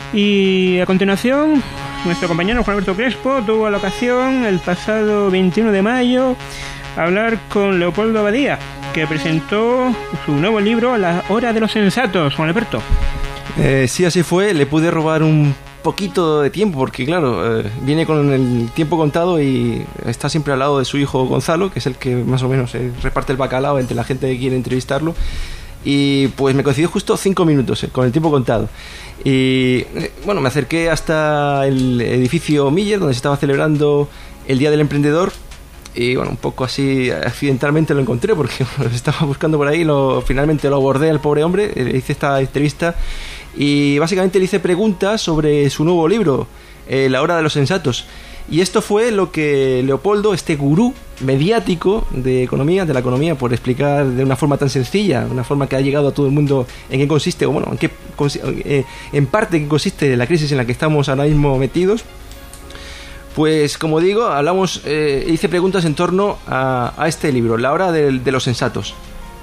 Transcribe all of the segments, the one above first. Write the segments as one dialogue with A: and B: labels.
A: Y a continuación, nuestro compañero Juan Alberto Crespo tuvo la ocasión el pasado 21 de mayo hablar con Leopoldo Abadía, que presentó su nuevo libro La Hora de los Sensatos. Juan Alberto.
B: Sí, así fue. Le pude robar un poquito de tiempo porque, claro, viene con el tiempo contado y está siempre al lado de su hijo Gonzalo, que es el que más o menos reparte el bacalao entre la gente que quiere entrevistarlo. Y pues me coincidió justo 5 minutos con el tiempo contado. Y bueno, me acerqué hasta el edificio Miller, donde se estaba celebrando el Día del Emprendedor. Y bueno, un poco así accidentalmente lo encontré porque lo estaba buscando por ahí, finalmente lo abordé al pobre hombre, le hice esta entrevista y básicamente le hice preguntas sobre su nuevo libro, La Hora de los Sensatos. Y esto fue lo que Leopoldo, este gurú mediático de la economía, por explicar de una forma tan sencilla, una forma que ha llegado a todo el mundo, en qué consiste, o bueno, en parte en qué consiste la crisis en la que estamos ahora mismo metidos. Pues como digo, hice preguntas en torno a este libro, La Hora de los Sensatos.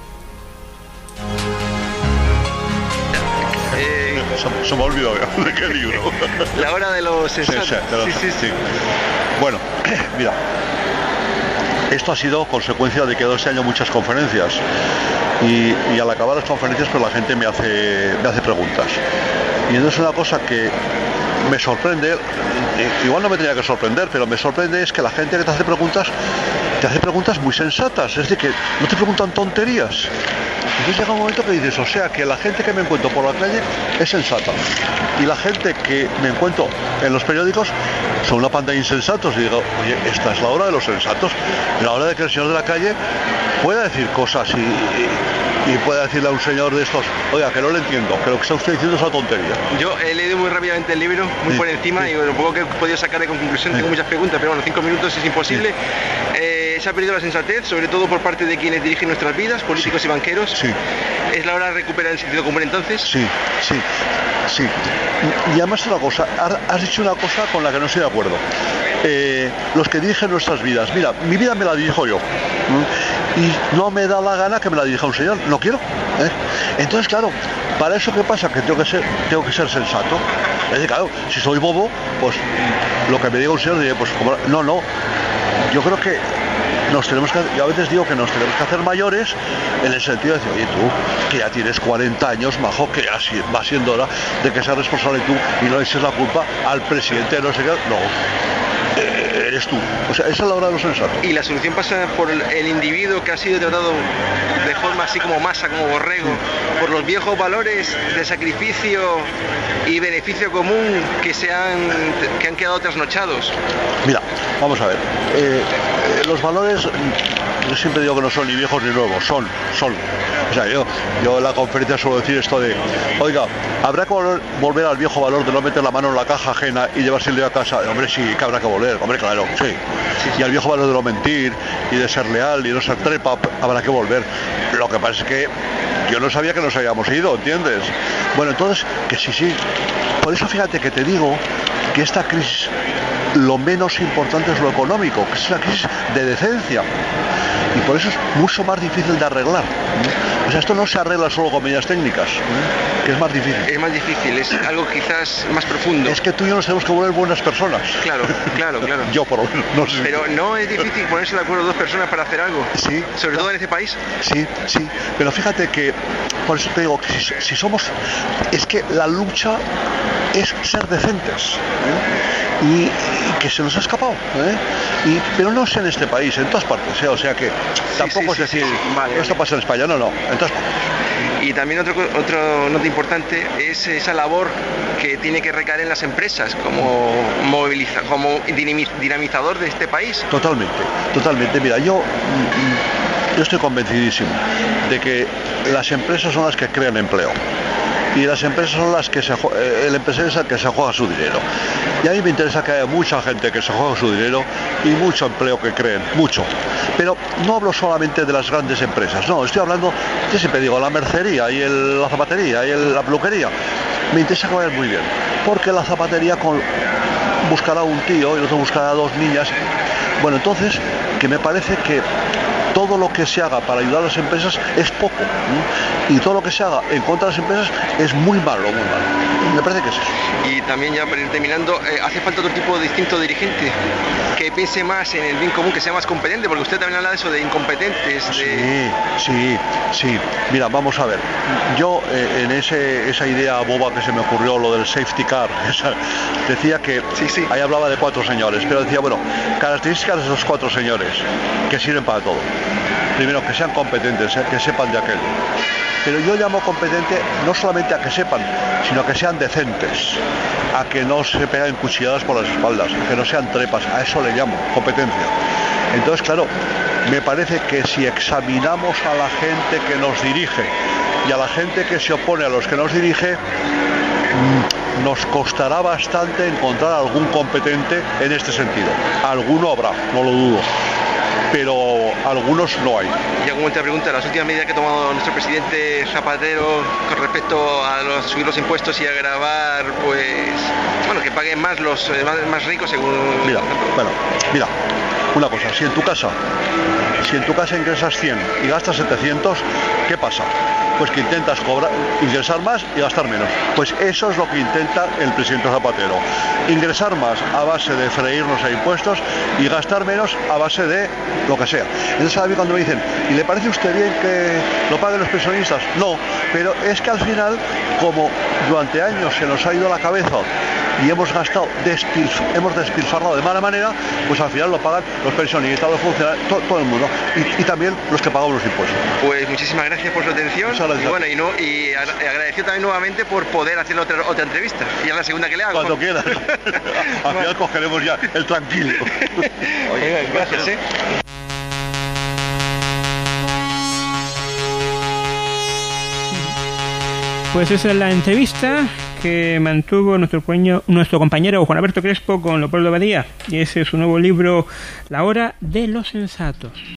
C: Se me ha olvidado de qué libro.
D: La Hora de los Sensatos.
C: Sí. Bueno, mira, esto ha sido consecuencia de que he dado este año muchas conferencias y al acabar las conferencias pues la gente me hace preguntas. Y entonces una cosa que me sorprende, igual no me tenía que sorprender, pero me sorprende es que la gente que te hace preguntas muy sensatas, es decir, que no te preguntan tonterías. Entonces llega un momento que dices, o sea, que la gente que me encuentro por la calle es sensata y la gente que me encuentro en los periódicos son una panda de insensatos. Y digo, oye, esta es la hora de los sensatos, la hora de que el señor de la calle pueda decir cosas y pueda decirle a un señor de estos, oiga, que no le entiendo, que lo que está usted diciendo es una tontería.
D: Yo he leído muy rápidamente el libro, muy por encima, y lo poco que he podido sacar de conclusión, tengo muchas preguntas, pero bueno, 5 minutos es imposible. Se ha perdido la sensatez, sobre todo por parte de quienes dirigen nuestras vidas, políticos y banqueros.
C: Sí.
D: ¿Es la hora de recuperar el sentido común entonces?
C: Sí. Y además una cosa, has dicho una cosa con la que no estoy de acuerdo. Los que dirigen nuestras vidas, mira, mi vida me la dirijo yo. Y no me da la gana que me la dirija un señor, no quiero. Entonces, claro, para eso ¿qué pasa? Que tengo que ser sensato. Es decir, claro, si soy bobo, pues lo que me diga un señor, diré, pues como, no. Yo creo que yo a veces digo que nos tenemos que hacer mayores en el sentido de decir, oye, tú, que ya tienes 40 años, majo, que así va siendo hora de que seas responsable tú y no le eches la culpa al presidente, no sé qué, no. Eres tú. O sea, esa es la hora de los sensatos.
D: Y la solución pasa por el individuo que ha sido tratado de forma así como masa, como borrego, por los viejos valores de sacrificio y beneficio común que han quedado trasnochados.
C: Mira, vamos a ver. Los valores, yo siempre digo que no son ni viejos ni nuevos, son. O sea, yo en la conferencia suelo decir esto de, oiga, ¿habrá que volver al viejo valor de no meter la mano en la caja ajena y llevarse el dinero a casa? Hombre, sí, que habrá que volver, hombre, claro, sí. Y al viejo valor de no mentir y de ser leal y no ser trepa, habrá que volver. Lo que pasa es que yo no sabía que nos habíamos ido, ¿entiendes? Bueno, entonces, que sí. Por eso fíjate que te digo que esta crisis, lo menos importante es lo económico, que es una crisis de decencia. Y por eso es mucho más difícil de arreglar. O sea, esto no se arregla solo con medidas técnicas, que es más difícil.
D: Es más difícil, es algo quizás más profundo.
C: Es que tú y yo nos tenemos que volver buenas personas.
D: Claro.
C: Yo por lo menos, no sé.
D: Pero no es difícil ponerse de acuerdo dos personas para hacer algo.
C: Sí.
D: Sobre todo en este país.
C: Sí. Pero fíjate que, por eso te digo, que si somos... Es que la lucha es ser decentes. Y que se nos ha escapado, pero no es en este país, en todas partes, o sea que tampoco es decir, vale, esto pasa en España, no, en todas partes.
D: Y también otro nota importante es esa labor que tiene que recaer en las empresas como dinamizador de este país.
C: Totalmente. Mira, yo estoy convencidísimo de que las empresas son las que crean empleo. Y las empresas son las que el empresario es el que se juega su dinero. Y a mí me interesa que haya mucha gente que se juegue su dinero y mucho empleo que creen, mucho. Pero no hablo solamente de las grandes empresas, no, estoy hablando, yo siempre digo, la mercería y la zapatería y la peluquería. Me interesa que vayan muy bien, porque la zapatería buscará un tío y el otro buscará 2 niñas. Bueno, entonces, que me parece que todo lo que se haga para ayudar a las empresas es poco, ¿no? Y todo lo que se haga en contra de las empresas es muy malo, muy malo. Me parece que es eso.
D: Y también, ya para ir terminando, hace falta otro tipo de distinto dirigente que piense más en el bien común, que sea más competente, porque usted también habla de eso, de incompetentes.
C: Sí. Mira, vamos a ver. Yo en esa idea boba que se me ocurrió, lo del safety car, decía que ahí hablaba de 4 señores, pero decía, bueno, características de esos 4 señores que sirven para todo. Primero, que sean competentes, que sepan de aquello. Pero yo llamo competente no solamente a que sepan, sino a que sean decentes, a que no se peguen cuchilladas por las espaldas, a que no sean trepas, a eso le llamo competencia. Entonces, claro, me parece que si examinamos a la gente que nos dirige y a la gente que se opone a los que nos dirige, nos costará bastante encontrar algún competente en este sentido. Alguno habrá, no lo dudo, pero algunos no hay.
D: Y como última pregunta, las últimas medidas que ha tomado nuestro presidente Zapatero con respecto a subir los impuestos y a gravar, pues, bueno, que paguen más los más ricos según...
C: Mira, una cosa, si en tu casa ingresas 100 y gastas 700, ¿qué pasa? Pues que intentas ingresar más y gastar menos. Pues eso es lo que intenta el presidente Zapatero. Ingresar más a base de freírnos a impuestos y gastar menos a base de lo que sea. Entonces a mí cuando me dicen, ¿y le parece a usted bien que lo paguen los pensionistas? No, pero es que al final, como durante años se nos ha ido la cabeza y hemos despilfarrado de mala manera, pues al final lo pagan los pensionistas, los funcionarios, todo el mundo, y también los que pagamos los impuestos.
D: Pues muchísimas gracias por su atención, y bueno, y agradecido también nuevamente por poder hacer otra entrevista, y es la segunda que le hago.
C: Cuando quieras. Al final cogeremos ya el tranquilo.
D: Oye, gracias,
A: Pues esa es la entrevista que mantuvo nuestro compañero Juan Alberto Crespo con Leopoldo Badía, y ese es su nuevo libro, La Hora de los Sensatos.